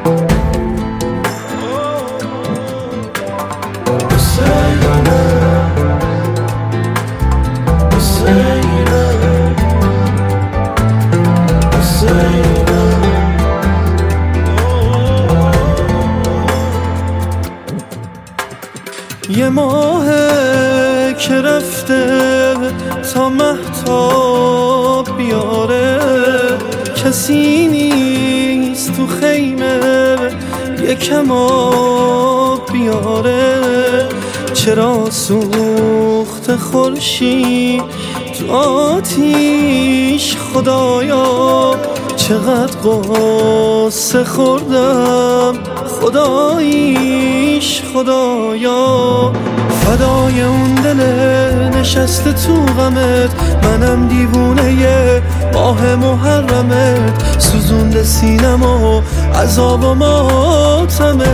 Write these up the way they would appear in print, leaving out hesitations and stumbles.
یه ماهه که رفته تا مهتاب بیاره، کسی نیست تو خیمه یکم آب بیاره. چرا سوخت خورشید تو آتیش خدایا، چقدر قصه خوردم خداییش خدایا. فدای اون دل نشسته تو غمت، منم دیوونه ماه محرمت، سوزونده سینم و عذاب و ماتمت.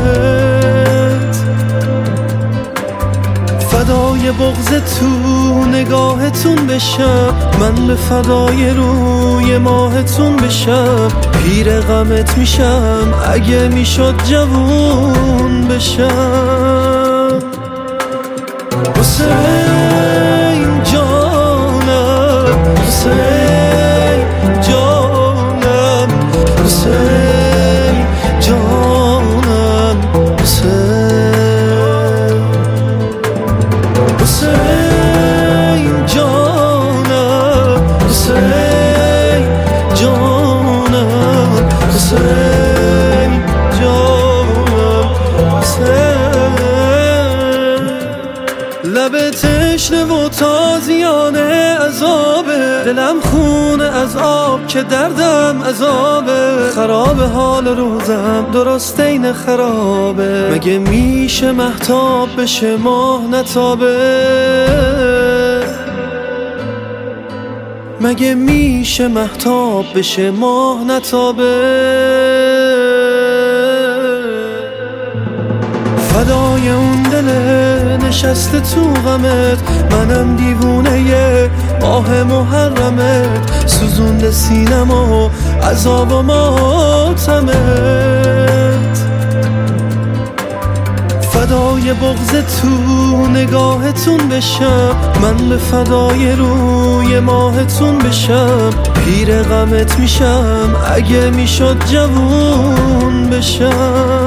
فدای بغض تو نگاهتون بشم، من به فدای روی ماهتون بشم. پیر غمت میشم اگه میشد جوون بشم. حسین جانم، حسین جانم، حسین جانم، حسین، حسین جانم، حسین جانم، حسین جانم، حسین. لب تشنه و تازیانه عذابه، دلم خونه از آب که دردم عذابه. خراب حال روزم درست این خرابه، مگه میشه مهتاب بشه ماه نتابه؟ مگه میشه مهتاب بشه ماه نتابه؟ فدای اون دل نشسته تو غمت، منم دیوونه ماه محرمت، سوزونده سینم و عذاب و ماتمت. فدای بغض تو نگاهتون بشم، من به فدای روی ماهتون بشم. پیر غمت میشم اگه میشد جوون بشم.